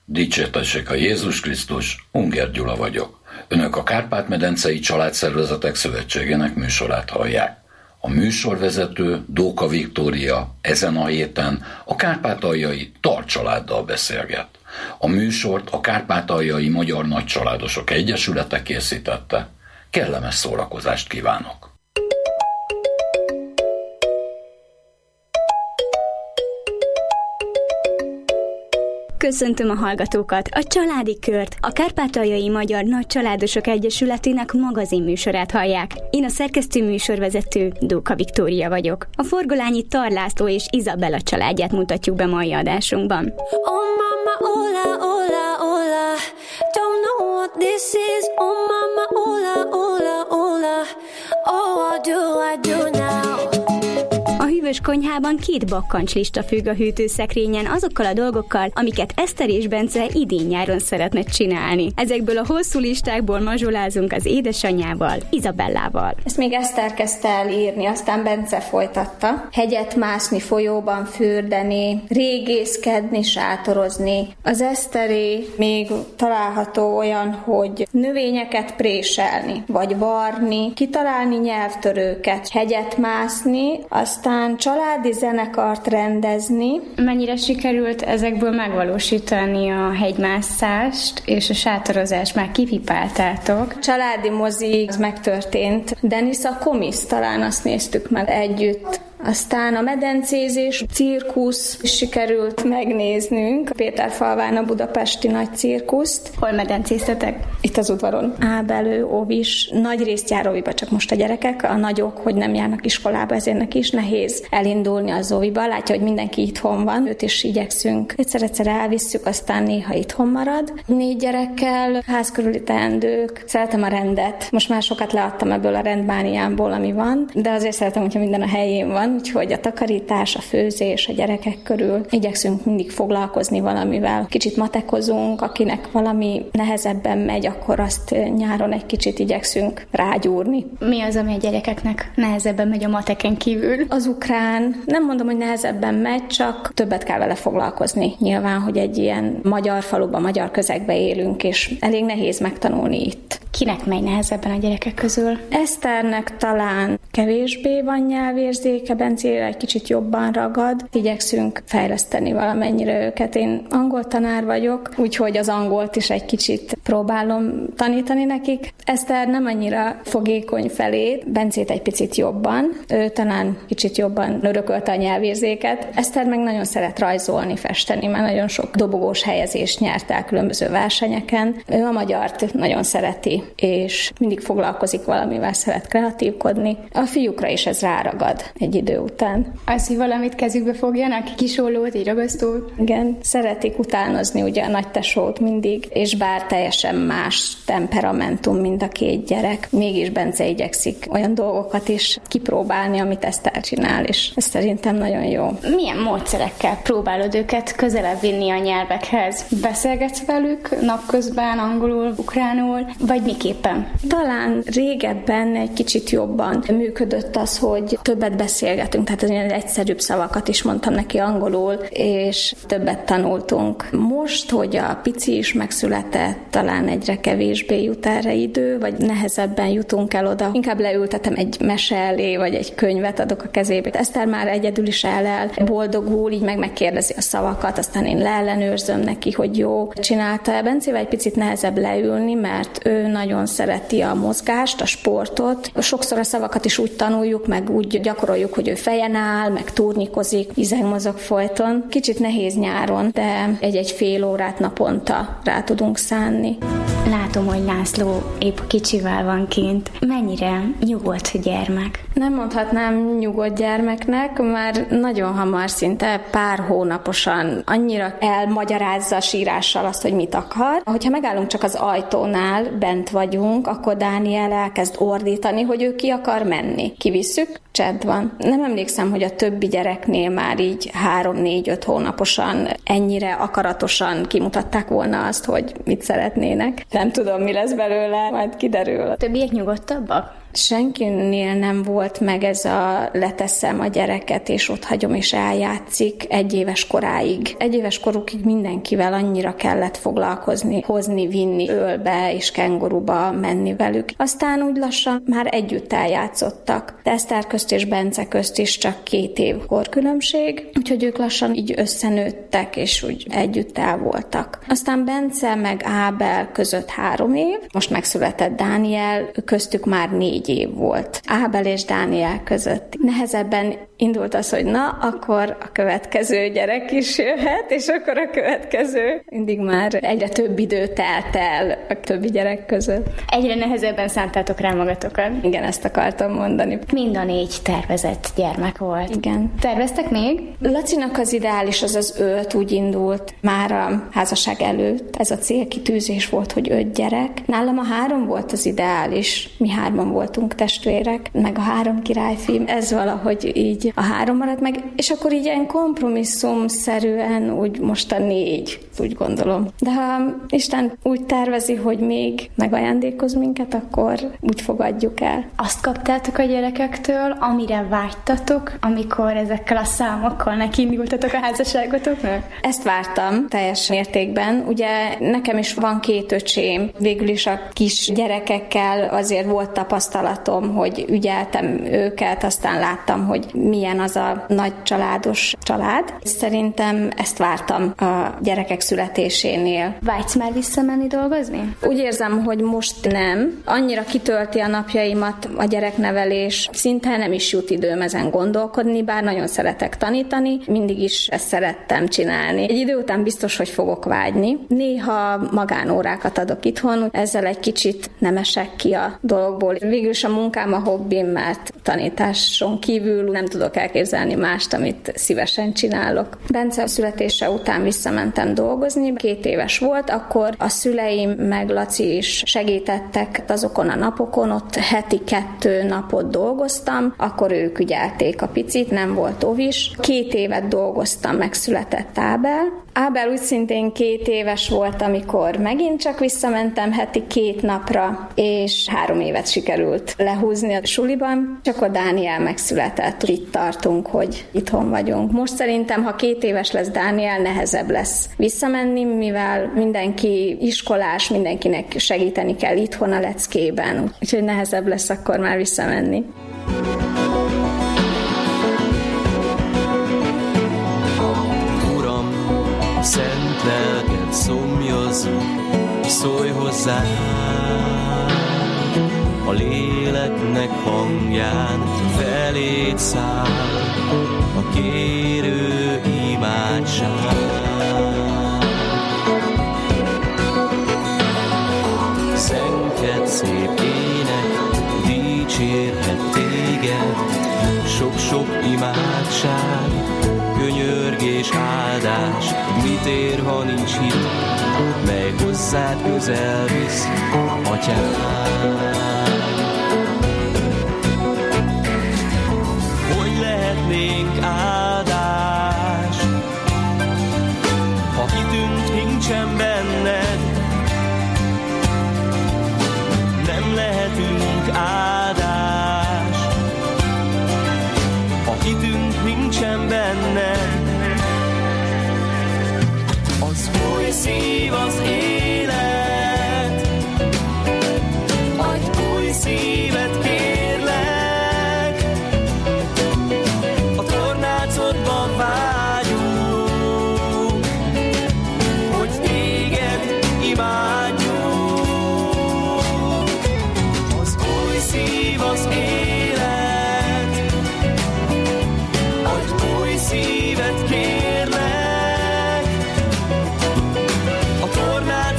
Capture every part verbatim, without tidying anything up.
Dicsértessék a Jézus Krisztus, Unger Gyula vagyok. Önök a Kárpát-medencei Családszervezetek Szövetségének műsorát hallják. A műsorvezető, Dóka Viktória ezen a héten a kárpátaljai Tar családdal beszélget. A műsort a Kárpátaljai Magyar Nagycsaládosok Egyesülete készítette. Kellemes szórakozást kívánok! Köszöntöm a hallgatókat! A Családi Kört, a Kárpátaljai Magyar Nagycsaládosok Egyesületének magazinműsorát hallják. Én a szerkesztő műsorvezető Dóka Viktória vagyok. A Forgolányi Tar László és Izabella családját mutatjuk be mai adásunkban. Oh mama, hola, hola, hola. Don't know what this is. Oh mama, hola, hola, hola. Oh, what do I do now? A hűvös konyhában két bakkancslista függ a hűtőszekrényen azokkal a dolgokkal, amiket Eszter és Bence idén-nyáron szeretne csinálni. Ezekből a hosszú listákból mazsolázunk az édesanyjával, Izabellával. Ezt még Eszter kezdte el írni, aztán Bence folytatta. Hegyet mászni, folyóban fürdeni, régészkedni, sátorozni. Az Eszteré még található olyan, hogy növényeket préselni, vagy varni, kitalálni nyelvtörőket, hegyet mászni, aztán családi zenekart rendezni. Mennyire sikerült ezekből megvalósítani a hegymászást és a sátorozást? Már kipipáltátok. Családi mozi, az megtörtént. Denis a Komisz, talán azt néztük meg együtt. Aztán a medencézés, cirkusz sikerült megnéznünk. Péterfalván a budapesti nagy cirkuszt. Hol medencéztetek? Itt az udvaron. Ábelő, óvis, nagy részt jár óviba, csak most a gyerekek, a nagyok, hogy nem járnak iskolába, ezért neki is nehéz elindulni az óviba. Látja, hogy mindenki itthon van, őt is igyekszünk. Egyszer-egyszer elvisszük, aztán néha itthon marad. Négy gyerekkel, ház körüli teendők. Szeretem a rendet. Most már sokat leadtam ebből a rendmániámból, ami van, de azért szeretem, hogyha minden a helyén van. Úgyhogy a takarítás, a főzés, a gyerekek körül igyekszünk mindig foglalkozni valamivel. Kicsit matekozunk, akinek valami nehezebben megy, akkor azt nyáron egy kicsit igyekszünk rágyúrni. Mi az, ami a gyerekeknek nehezebben megy a mateken kívül? Az ukrán, nem mondom, hogy nehezebben megy, csak többet kell vele foglalkozni. Nyilván, hogy egy ilyen magyar faluban, magyar közegben élünk, és elég nehéz megtanulni itt. Kinek megy nehezebben a gyerekek közül? Eszternek talán kevésbé van nyelvérzéke, Bencére egy kicsit jobban ragad. Igyekszünk fejleszteni valamennyire őket. Én angol tanár vagyok, úgyhogy az angolt is egy kicsit próbálom tanítani nekik. Eszter nem annyira fogékony felé, Bencét egy picit jobban. Ő talán kicsit jobban örökölte a nyelvérzéket. Eszter meg nagyon szeret rajzolni, festeni, már nagyon sok dobogós helyezést nyert el különböző versenyeken. Ő a magyart nagyon szereti, és mindig foglalkozik valamivel, szeret kreatívkodni. A fiúkra is ez ráragad egy idő után. Az, hogy valamit kezükbe fogjanak, kisollót, egy ragasztót. Igen, szeretik utánozni ugye a nagytesót mindig, és bár teljesen más temperamentum, mint a két gyerek, mégis Bence igyekszik olyan dolgokat is kipróbálni, amit Eszter csinál, és ez szerintem nagyon jó. Milyen módszerekkel próbálod őket közelebb vinni a nyelvekhez? Beszélgetsz velük napközben, angolul, ukránul, vagy miképpen? Talán régebben egy kicsit jobban működött az, hogy többet beszélgetünk, tehát az olyan egyszerűbb szavakat is mondtam neki angolul, és többet tanultunk. Most, hogy a pici is megszületett, talán egyre kevésbé jut erre idő, vagy nehezebben jutunk el oda. Inkább leültetem egy mese elé, vagy egy könyvet adok a kezébe. Eszter már egyedül is el boldogul, így meg megkérdezi a szavakat, aztán én leellenőrzöm neki, hogy jó csinálta. Bencével egy picit nehezebb leülni, mert ő nagyon szereti a mozgást, a sportot. Sokszor a szavakat is úgy tanuljuk, meg úgy gyakoroljuk, hogy ő fejen áll, meg turnikozik, izegmozog folyton. Kicsit nehéz nyáron, de egy-egy fél órát naponta rá tudunk szánni. Látom, hogy László épp kicsivel van kint. Mennyire nyugodt gyermek? Nem mondhatnám nyugodt gyermeknek, már nagyon hamar, szinte pár hónaposan annyira elmagyarázza a sírással azt, hogy mit akar. Hogyha megállunk csak az ajtónál, bent vagyunk, akkor Dániel elkezd ordítani, hogy ő ki akar menni. Kivisszük, csend van. Nem emlékszem, hogy a többi gyereknél már így három-négy-öt hónaposan ennyire akaratosan kimutatták volna azt, hogy mit szeretnének. Nem tudom, mi lesz belőle, majd kiderül. A többiek nyugodtabbak? Senkinél nem volt meg ez a leteszem a gyereket, és ott hagyom, és eljátszik egy éves koráig. Egy éves korukig mindenkivel annyira kellett foglalkozni, hozni, vinni ölbe és kenguruba menni velük. Aztán úgy lassan már együtt eljátszottak. De Eszter közt és Bence közt is csak két év korkülönbség, úgyhogy ők lassan így összenőttek, és úgy együtt el voltak. Aztán Bence meg Ábel között három év, most megszületett Dániel, köztük már négy év volt. Ábel és Dániel között nehezebben indult az, hogy na, akkor a következő gyerek is jöhet, és akkor a következő. Mindig már egyre több idő telt el a többi gyerek között. Egyre nehezebben szántátok rá magatokat. Igen, ezt akartam mondani. Mind a négy tervezett gyermek volt. Igen. Terveztek még? Lacinak az ideális az az öt, úgy indult már a házasság előtt. Ez a célkitűzés volt, hogy öt gyerek. Nálam a három volt az ideális. Mi hárman voltunk testvérek, meg a három királyfi. Ez valahogy így a három maradt meg, és akkor így ilyen kompromisszumszerűen úgy most a négy, úgy gondolom. De ha Isten úgy tervezi, hogy még megajándékoz minket, akkor úgy fogadjuk el. Azt kaptátok a gyerekektől, amire vágytatok, amikor ezekkel a számokkal nekiindultatok a házasságotoknak? Ezt vártam teljes mértékben. Ugye nekem is van két öcsém. Végül is a kis gyerekekkel azért volt tapasztalatom, hogy ügyeltem őket, aztán láttam, hogy milyen az a nagy családos család. Szerintem ezt vártam a gyerekek születésénél. Vágysz már visszamenni dolgozni? Úgy érzem, hogy most nem. Annyira kitölti a napjaimat a gyereknevelés, szinte nem is jut időm ezen gondolkodni, bár nagyon szeretek tanítani, mindig is ezt szerettem csinálni. Egy idő után biztos, hogy fogok vágyni. Néha magánórákat adok itthon, ezzel egy kicsit nem esek ki a dologból. Végül is a munkám a hobbim, mert tanításon kívül nem tudok elképzelni mást, amit szívesen csinálok. Bence születése után visszamentem dolgozni, két éves volt, akkor a szüleim meg Laci is segítettek azokon a napokon, ott heti kettő napot dolgoztam, akkor ők ügyelték a picit, nem volt ovis. Két évet dolgoztam, megszületett Ábel. Ábel úgy szintén két éves volt, amikor megint csak visszamentem heti két napra, és három évet sikerült lehúzni a suliban, és akkor Dániel megszületett. Itt tartunk, hogy itthon vagyunk. Most szerintem, ha két éves lesz Dániel, nehezebb lesz visszamenni, mivel mindenki iskolás, mindenkinek segíteni kell itthon a leckében, úgyhogy nehezebb lesz akkor már visszamenni. Szent lelked szomjazzuk, szólj hozzá, a léleknek hangján feléd száll a kérő imádság. Szentked szép ének, dicsérhet téged, sok-sok imádság, könyörgés, áldás, mit ér, ha nincs hit, mely hozzád közel visz, Atyám. Hogy lehetnénk áldás, ha hitünk nincsen benned, nem lehetünk áldás, ha hitünk nincsen benned. Az új szív az élet, adj új szívet kérlek, a tornácodban vágyunk, hogy téged imádjunk. Az új szív az élet, adj új szívet kérlek, a tornácodban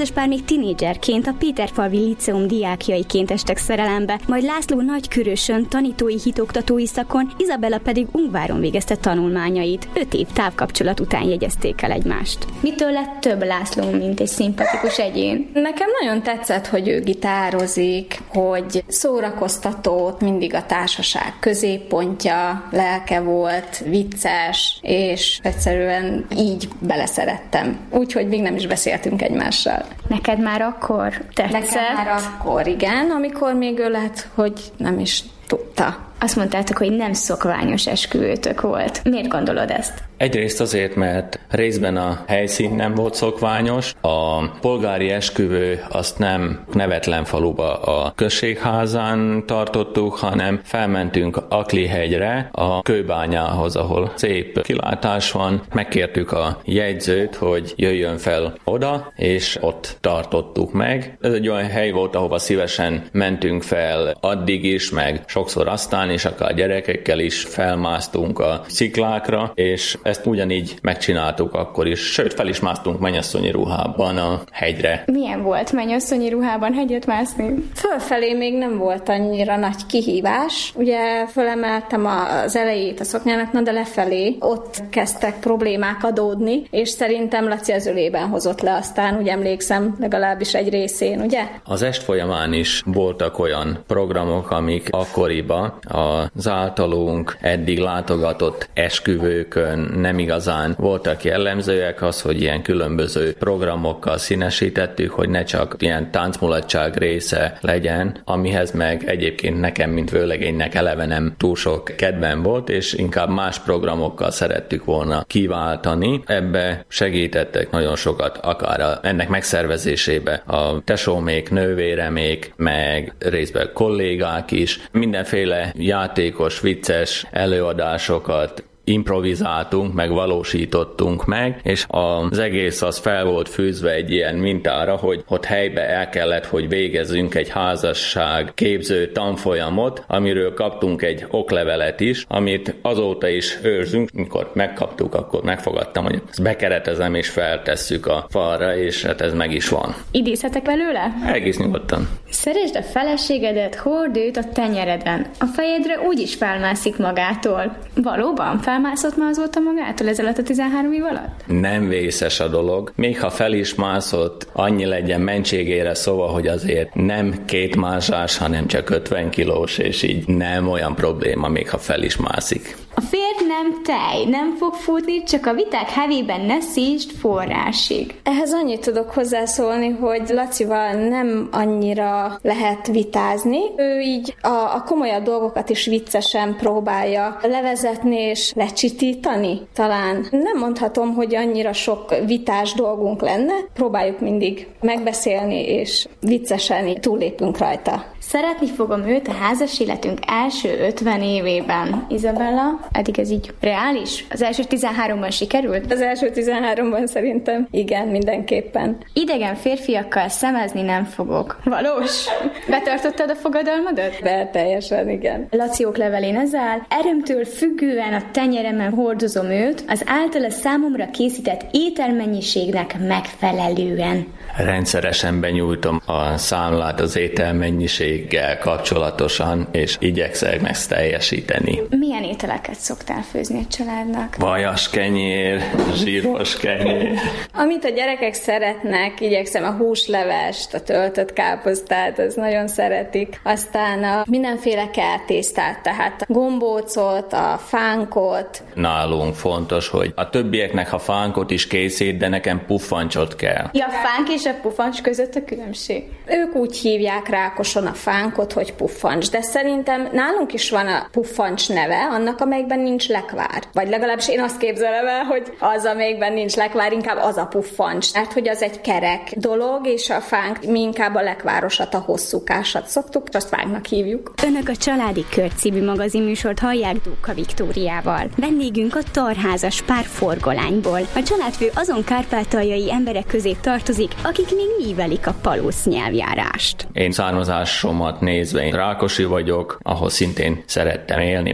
házaspár még tinédzserként a Péterfalvi Liceum diákjaiként estek szerelembe, majd László Nagykörösön tanítói hitoktatói szakon, Izabella pedig Ungváron végezte tanulmányait. Öt év távkapcsolat után jegyezték el egymást. Mitől lett több László, mint egy szimpatikus egyén? Nekem nagyon tetszett, hogy ő gitározik, hogy szórakoztató, mindig a társaság középpontja, lelke volt, vicces, és egyszerűen így beleszerettem. Úgyhogy még nem is beszéltünk egymással. Neked már akkor tetszett? Nekem már akkor, igen, amikor még ő lett, hogy nem is tudta. Azt mondtátok, hogy nem szokványos esküvőtök volt. Miért gondolod ezt? Egyrészt azért, mert részben a helyszín nem volt szokványos. A polgári esküvő azt nem Nevetlen faluba a községházán tartottuk, hanem felmentünk Aklihegyre, a kőbányához, ahol szép kilátás van. Megkértük a jegyzőt, hogy jöjjön fel oda, és ott tartottuk meg. Ez egy olyan hely volt, ahova szívesen mentünk fel addig is, meg sokszor aztán, és akár gyerekekkel is felmásztunk a sziklákra, és ezt ugyanígy megcsináltuk akkor is, sőt fel is másztunk mennyasszonyi ruhában a hegyre. Milyen volt mennyasszonyi ruhában hegyet mászni? Fölfelé még nem volt annyira nagy kihívás. Ugye fölemeltem az elejét a szoknyának, na de lefelé ott kezdtek problémák adódni, és szerintem Laci az ölében hozott le aztán, úgy emlékszem, legalábbis egy részén, ugye? Az est folyamán is voltak olyan programok, amik akkoriban az általunk eddig látogatott esküvőkön nem igazán voltak jellemzőek, az, hogy ilyen különböző programokkal színesítettük, hogy ne csak ilyen táncmulatság része legyen, amihez meg egyébként nekem, mint vőlegénynek eleve nem túl sok kedvem volt, és inkább más programokkal szerettük volna kiváltani. Ebbe segítettek nagyon sokat, akár a, ennek megszervezésébe a tesómék, nővéremék, meg részben kollégák is, mindenféle játékos, vicces előadásokat improvizáltunk, meg valósítottunk meg, és az egész az fel volt fűzve egy ilyen mintára, hogy ott helybe el kellett, hogy végezzünk egy házasság képző tanfolyamot, amiről kaptunk egy oklevelet is, amit azóta is őrzünk. Mikor megkaptuk, akkor megfogadtam, hogy ezt bekeretezem és feltesszük a falra, és hát ez meg is van. Idézhetek belőle? Egész nyugodtan. Szeresd a feleségedet, hord őt a tenyereden. A fejedre úgyis felmászik magától. Valóban felmászott már azóta magától ez alatt a tizenhárom év alatt? Nem vészes a dolog. Még ha fel is mászott, annyi legyen mentségére, szóval, hogy azért nem két mázsás, hanem csak ötven kilós, és így nem olyan probléma, még ha fel is mászik. A férj nem tej, nem fog futni, csak a viták hevében ne szítsd forrásig. Ehhez annyit tudok hozzászólni, hogy Lacival nem annyira lehet vitázni. Ő így a, a komolyabb dolgokat is viccesen próbálja levezetni és lecsitítani. Talán nem mondhatom, hogy annyira sok vitás dolgunk lenne. Próbáljuk mindig megbeszélni, és viccesen túllépünk rajta. Szeretni fogom őt a házas életünk első ötven évében. Izabella, eddig ez így reális? Az első tizenháromban sikerült? Az első tizenháromban szerintem igen, mindenképpen. Idegen férfiakkal szemezni nem fogok. Valós? Betartottad a fogadalmadat? Be, teljesen, igen. Laci oklevelén ez áll. Erőmtől függően a tenyeremen hordozom őt, az általa számomra készített ételmennyiségnek megfelelően. Rendszeresen benyújtom a számlát az ételmennyiséggel kapcsolatosan, és igyekszem ezt teljesíteni. Milyen ételeket szoktál főzni a családnak? Vajas kenyér, zsíros kenyér. Amit a gyerekek szeretnek, igyekszem a húslevest, a töltött káposztát, az nagyon szeretik. Aztán a mindenféle kertésztát, tehát a gombócot, a fánkot. Nálunk fontos, hogy a többieknek a fánkot is készít, de nekem puffancsot kell. Ja, a fánk és a puffancs között a különbség? Ők úgy hívják Rákoson a fánkot, hogy puffancs, de szerintem nálunk is van a puffancs neve, annak, amelyikben nincs lekvár. Vagy legalábbis én azt képzelem el, hogy az, amelyikben nincs lekvár, inkább az a puffancs. Mert hogy az egy kerek dolog, és a fánk, mi inkább a lekvárosat, a hosszúkásat szoktuk, azt fánknak hívjuk. Önök a Családi Kör című magazinműsort hallják Dóka Viktóriával. Vendégünk a Tarházas pár Forgolányból. A családfő azon kárpátaljai emberek közé tartozik, akik még művelik a palósz nyelvjárást. Én származásomat nézve én rákosi vagyok, ahol szintén szerettem élni, meg lakni,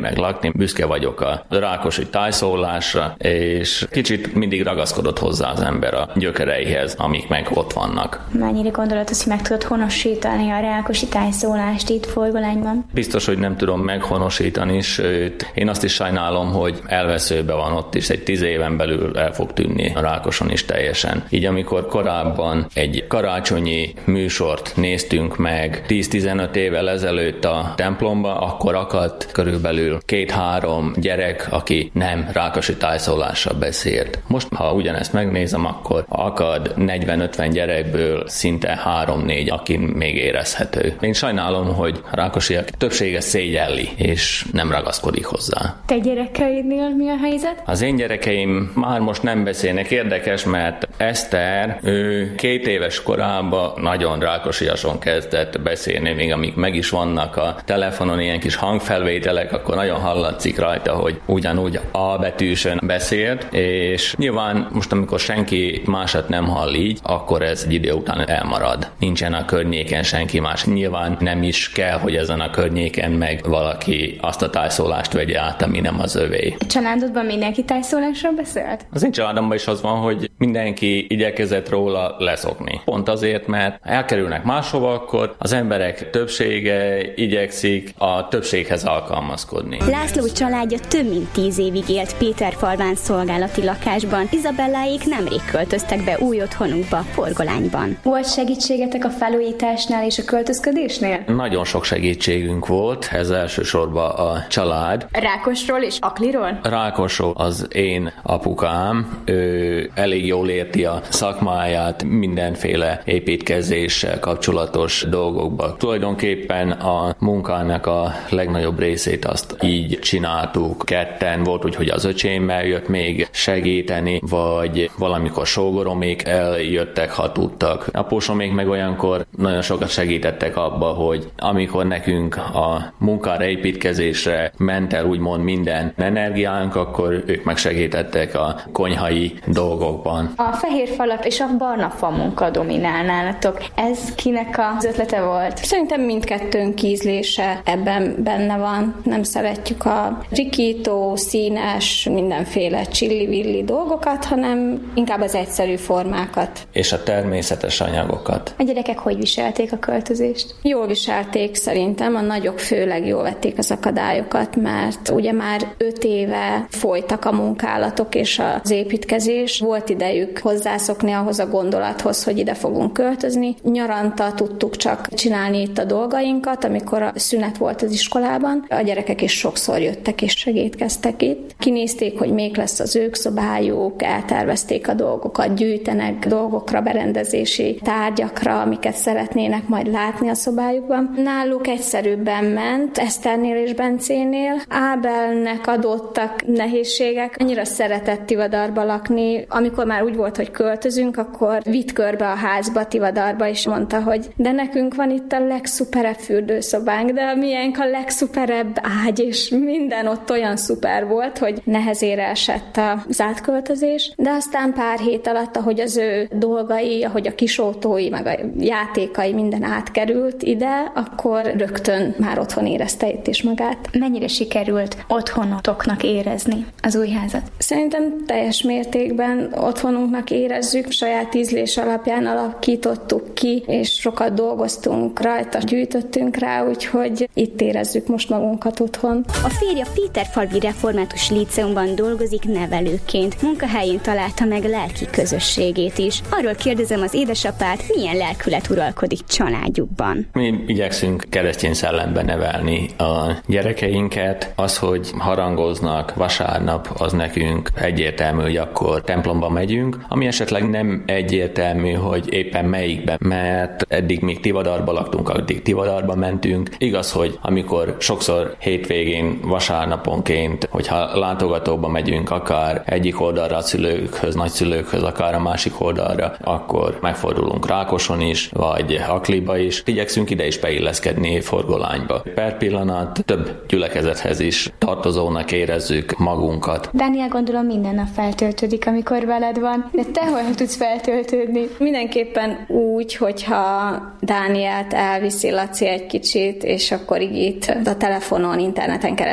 én büszke vagyok a rákosi tájszólásra, és kicsit mindig ragaszkodott hozzá az ember a gyökereihez, amik meg ott vannak. Mennyire gondolod azt, hogy meg tudod honosítani a rákosi tájszólást itt Forgolányban? Biztos, hogy nem tudom meghonosítani, sőt, én azt is sajnálom, hogy elveszőbe van ott is, egy tíz éven belül el fog tűnni a Rákoson is teljesen. Így amikor korábban egy karácsonyi műsort néztünk meg tíz-tizenöt évvel ezelőtt a templomba, akkor akadt körülbelül két-három gyerek, aki nem rákosi tájszólással beszélt. Most, ha ugyanezt megnézem, akkor akad negyven-ötven gyerekből szinte három-négy, aki még érezhető. Én sajnálom, hogy a rákosiak többsége szégyelli, és nem ragaszkodik hozzá. Te gyerekeidnél mi a helyzet? Az én gyerekeim már most nem beszélnek. Érdekes, mert Eszter, ő két éves korában nagyon rákosiason kezdett beszélni, még amíg meg is vannak a telefonon ilyen kis hangfelvételek, akkor nagyon hallatszik rajta, hogy ugyanúgy A betűsön beszélt, és nyilván most, amikor senki másat nem hall így, akkor ez egy idő után elmarad. Nincsen a környéken senki más. Nyilván nem is kell, hogy ezen a környéken meg valaki azt a tájszólást vegye át, ami nem az övé. A családodban mindenki tájszólásról beszélt? Az én családomban is az van, hogy mindenki igyekezett róla leszokni. Pont azért, mert elkerülnek máshova, akkor az emberek többsége igyekszik a többséghez alkalmazkodni. László családja több mint tíz évig élt Péterfalván szolgálati lakásban. Izabelláék nemrég költöztek be új otthonukba, Forgolányban. Volt segítségetek a felújításnál és a költözködésnél? Nagyon sok segítségünk volt, ez elsősorban a család. Rákosról és Akliról? Rákosról az én apukám, ő elég jól érti a szakmáját mindenféle építkezéssel kapcsolatos dolgokban. Tulajdonképpen a munkának a legnagyobb részét azt így csináltuk ketten. Volt úgy, hogy az öcsémmel jött még segíteni, vagy valamikor sógoromék eljöttek, ha tudtak. Apósomék meg olyankor nagyon sokat segítettek abba, hogy amikor nekünk a munkára, építkezésre ment el úgymond minden energiánk, akkor ők megsegítettek a konyhai dolgokban. A fehér falak és a barna fa munka dominál nálatok. Ez kinek az ötlete volt? Szerintem mindkettőnk ízlése ebben benne van. Nem szeretjük a rikító, színes, mindenféle csillivilli dolgokat, hanem inkább az egyszerű formákat. És a természetes anyagokat. A gyerekek hogy viselték a költözést? Jól viselték szerintem, a nagyok főleg jól vették az akadályokat, mert ugye már öt éve folytak a munkálatok és az építkezés. Volt idejük hozzászokni ahhoz a gondolathoz, hogy ide fogunk költözni. Nyaranta tudtuk csak csinálni itt a dolgainkat, amikor a szünet volt az iskolában. A gyerekek is sokszor jöttek és segítkeztek itt. Kinézték, hogy még lesz az ők szobájuk, eltervezték a dolgokat, gyűjtenek dolgokra, berendezési tárgyakra, amiket szeretnének majd látni a szobájukban. Náluk egyszerűbben ment, Eszternél és Bencénél. Ábelnek adottak nehézségek. Annyira szeretett Tivadarba lakni. Amikor már úgy volt, hogy költözünk, akkor vitt körbe a házba, Tivadarba, és mondta, hogy de nekünk van itt a legszuperebb fürdőszobánk, de milyenk a legszuperebb ágy, és minden ott olyan szuper volt, hogy nehezére esett az átköltözés. De aztán pár hét alatt, ahogy az ő dolgai, ahogy a kisautói, meg a játékai, minden átkerült ide, akkor rögtön már otthon érezte itt is magát. Mennyire sikerült otthonotoknak érezni az új házat? Szerintem teljes mértékben otthonunknak érezzük, saját ízlés alapján alakítottuk ki, és sokat dolgoztunk rajta, gyűjtöttünk rá, úgyhogy itt érezzük most magunkat otthon. A férje Péterfalvi Református Líceumban dolgozik nevelőként. Munkahelyén találta meg lelki közösségét is. Arról kérdezem az édesapát, milyen lelkület uralkodik családjukban. Mi igyekszünk keresztény szellemben nevelni a gyerekeinket. Az, hogy harangoznak vasárnap, az nekünk egyértelmű, hogy akkor templomba megyünk, ami esetleg nem egyértelmű, hogy éppen melyikben, mert eddig még Tivadarba laktunk, addig Tivadarba mentünk. Igaz, hogy amikor sokszor hétvégén, vasárnaponként, hogyha látogatóba megyünk, akár egyik oldalra a szülőkhöz, nagyszülőkhöz, akár a másik oldalra, akkor megfordulunk Rákoson is, vagy Akliba is. Igyekszünk ide is beilleszkedni Forgolányba. Per pillanat több gyülekezethez is tartozónak érezzük magunkat. Dániel, gondolom minden nap feltöltődik, amikor veled van, de te hol tudsz feltöltődni? Mindenképpen úgy, hogyha Dánielt elviszi Laci egy kicsit, és akkor így itt a telefonon, interneten keresztül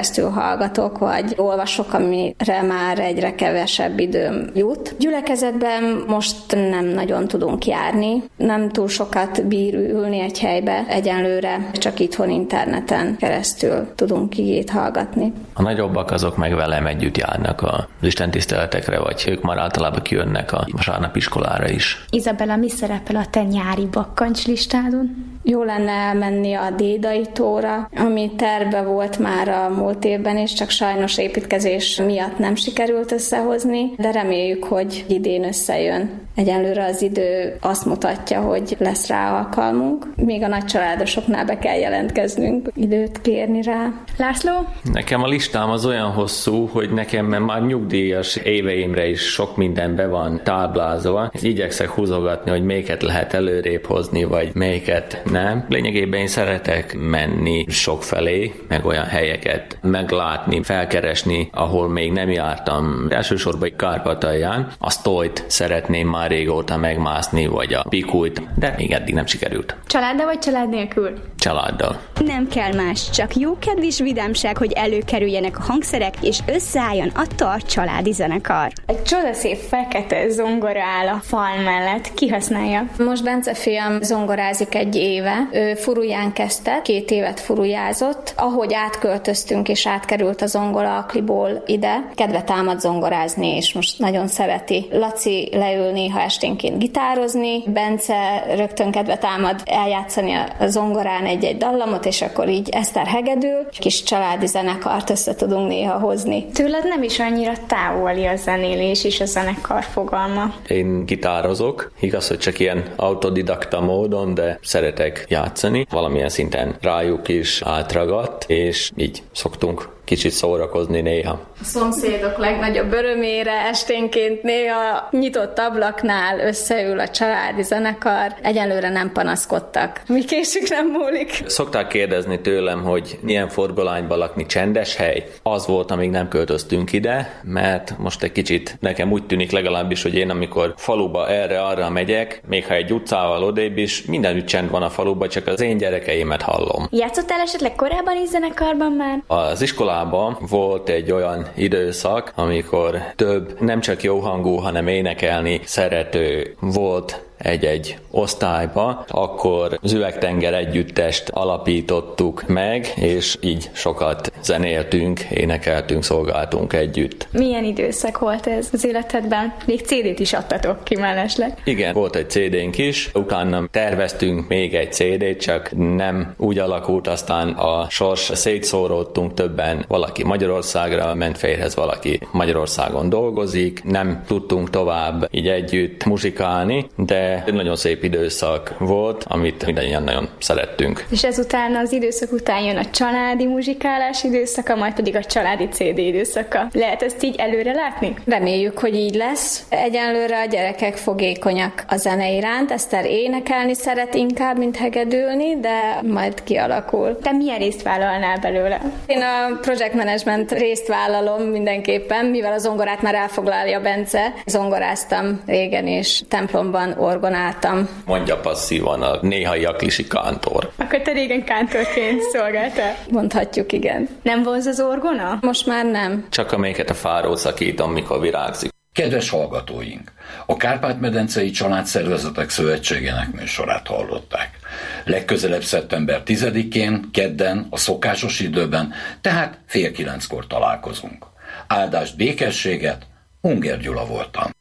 keresztül hallgatok, vagy olvasok, amire már egyre kevesebb időm jut. Gyülekezetben most nem nagyon tudunk járni, nem túl sokat bír ülni egy helybe, egyenlőre csak itthon interneten keresztül tudunk igét hallgatni. A nagyobbak azok meg velem együtt járnak az istentiszteletekre, vagy ők már általában kijönnek a vasárnapiskolára is. Izabella, mi szerepel a te nyári bakkancslistádon? Jó lenne elmenni a Dédai tóra, ami terve volt már a múlt évben is, csak sajnos építkezés miatt nem sikerült összehozni, de reméljük, hogy idén összejön. Egyelőre az idő azt mutatja, hogy lesz rá alkalmunk. Még a nagycsaládosoknál be kell jelentkeznünk, időt kérni rá. László? Nekem a listám az olyan hosszú, hogy nekem már nyugdíjas éveimre is sok minden be van táblázva. Igyekszek húzogatni, hogy melyiket lehet előrébb hozni, vagy melyiket nem. Lényegében én szeretek menni sokfelé, meg olyan helyeket meglátni, felkeresni, ahol még nem jártam. Elsősorban Kárpátalján. A Sztojt szeretném már régóta megmászni, vagy a Pikújt, de még eddig nem sikerült. Családdal vagy család nélkül? Családdal. Nem kell más, csak jókedv és vidámság, hogy előkerüljenek a hangszerek, és összeálljon a Tart családi zenekar. Egy csodaszép fekete zongora áll a fal mellett. Ki használja? Most Bence fiam zongorázik egy éve. Ő Furuján kezdte, két évet furujázott. Ahogy átköltöztünk és átkerült a zongora akliból ide, kedve támad zongorázni, és most nagyon szereti. Laci leül néha esténként gitározni, Bence rögtön kedve támad eljátszani a zongorán egy-egy dallamot, és akkor így Eszter hegedül, kis családi zenekart össze tudunk néha hozni. Tőled nem is annyira távoli a zenélés és a zenekar fogalma. Én gitározok, igaz, hogy csak ilyen autodidakta módon, de szeretek játszani. Valamilyen szinten rájuk is átragadt, és így szoktunk kicsit szórakozni néha. A szomszédok legnagyobb örömére esténként néha nyitott ablaknál összeül a családi zenekar. Egyelőre nem panaszkodtak. Mi késük nem múlik. Szokták kérdezni tőlem, hogy milyen forgalányban lakni, csendes hely. Az volt, amíg nem költöztünk ide, mert most egy kicsit nekem úgy tűnik legalábbis, hogy én amikor faluba erre-arra megyek, még ha egy utcával odébb is, mindenütt csend van a faluba, csak az én gyerekeimet hallom. Játszottál esetleg korábban is zenekarban már? Az iskolában volt egy olyan időszak, amikor több nem csak jó hangú, hanem énekelni szerető volt egy-egy osztályba, akkor az Üvegtenger együttest alapítottuk meg, és így sokat zenéltünk, énekeltünk, szolgáltunk együtt. Milyen időszak volt ez az életedben? Még cé dét is adtatok ki mellesleg. Igen, volt egy cé dénk is, utána terveztünk még egy cé dét, csak nem úgy alakult, aztán a sors szétszóródtunk többen, valaki Magyarországra ment férhez, valaki Magyarországon dolgozik, nem tudtunk tovább így együtt muzsikálni, de egy nagyon szép időszak volt, amit mindannyian nagyon szerettünk. És ezután az időszak után jön a családi muzsikálás időszaka, majd pedig a családi cé dé időszaka. Lehet ezt így előre látni? Reméljük, hogy így lesz. Egyenlőre a gyerekek fogékonyak a zene iránt. Eszter énekelni szeret inkább, mint hegedülni, de majd kialakul. Te milyen részt vállalnál belőle? Én a project management részt vállalom mindenképpen, mivel a zongorát már elfoglalja Bence. Zongoráztam régen, és templomban orgonáltam. Mondja passzívan a néhai aklisi kántor. Akkor te régen kántorként szolgáltál? Mondhatjuk, igen. Nem vonz az orgona? Most már nem. Csak amelyiket a fáról szakítom, mikor virágzik. Kedves hallgatóink! A Kárpát-medencei Családszervezetek Szövetségének műsorát hallották. Legközelebb szeptember tizedikén, kedden, a szokásos időben, tehát fél kilenckor találkozunk. Áldást, békességet, Unger Gyula voltam.